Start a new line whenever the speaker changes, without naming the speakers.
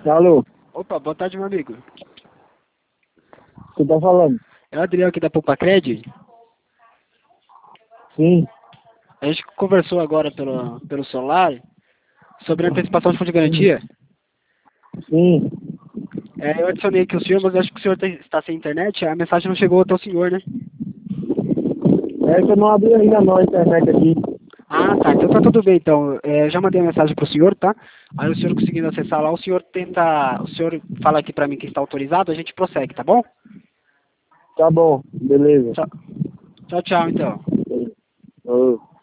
Alô,
Opa, boa tarde, meu amigo.
você tá falando?
É o Adriel aqui da Poupacred.
Sim,
A gente conversou agora pelo celular sobre antecipação de fundo de garantia.
sim.
Eu adicionei aqui o senhor, mas eu acho que o senhor está sem internet. A mensagem não chegou até o senhor, né?
É que eu não abri ainda não a internet aqui.
Ah, tá. Então tá tudo bem, então. Eu já mandei a mensagem pro senhor, tá? Aí o senhor conseguindo acessar lá, o senhor tenta... O senhor fala aqui pra mim que está autorizado, a gente prossegue, tá bom?
Tá bom, beleza.
Tchau, tchau, tchau então.
Ô.